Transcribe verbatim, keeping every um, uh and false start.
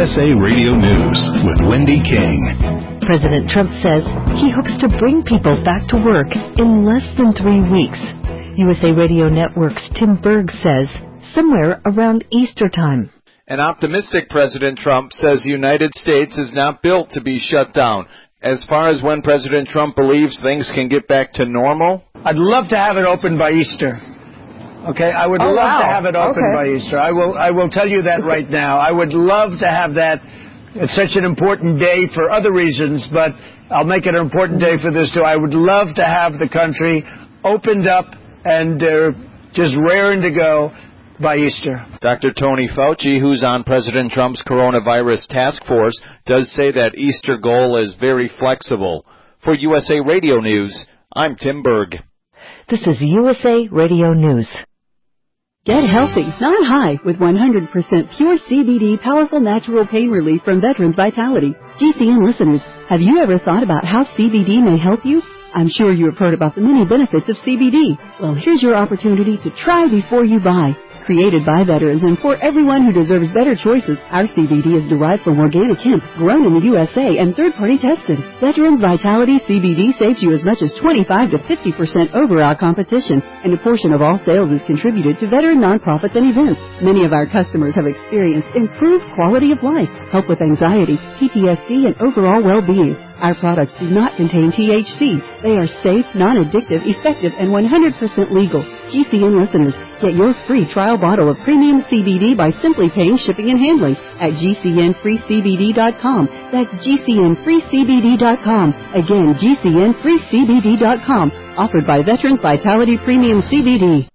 S A Radio News with Wendy King. President Trump says he hopes to bring people back to work in less than three weeks. U S A Radio Network's Tim Berg says somewhere around Easter time. An optimistic President Trump says the United States is not built to be shut down. As far as when President Trump believes things can get back to normal? I'd love to have it open by Easter. Okay, I would oh, love wow. to have it open okay. by Easter. I will I will tell you that right now. I would love to have that. It's such an important day for other reasons, but I'll make it an important day for this too. I would love to have the country opened up and uh, just raring to go by Easter. Doctor Tony Fauci, who's on President Trump's coronavirus task force, does say that Easter goal is very flexible. For U S A Radio News, I'm Tim Berg. This is U S A Radio News. Get healthy, not high, with one hundred percent pure C B D powerful natural pain relief from Veterans Vitality. G C N listeners, have you ever thought about how C B D may help you? I'm sure you have heard about the many benefits of C B D. Well, here's your opportunity to try before you buy. Created by veterans and for everyone who deserves better choices, our C B D is derived from organic hemp, grown in the U S A and third-party tested. Veterans Vitality C B D saves you as much as twenty-five to fifty percent over our competition, and a portion of all sales is contributed to veteran nonprofits and events. Many of our customers have experienced improved quality of life, help with anxiety, P T S D, and overall well-being. Our products do not contain T H C. They are safe, non-addictive, effective, and one hundred percent legal. G C N listeners, get your free trial bottle of premium C B D by simply paying shipping and handling at G C N free C B D dot com. That's G C N free C B D dot com. Again, G C N free C B D dot com. Offered by Veterans Vitality Premium C B D.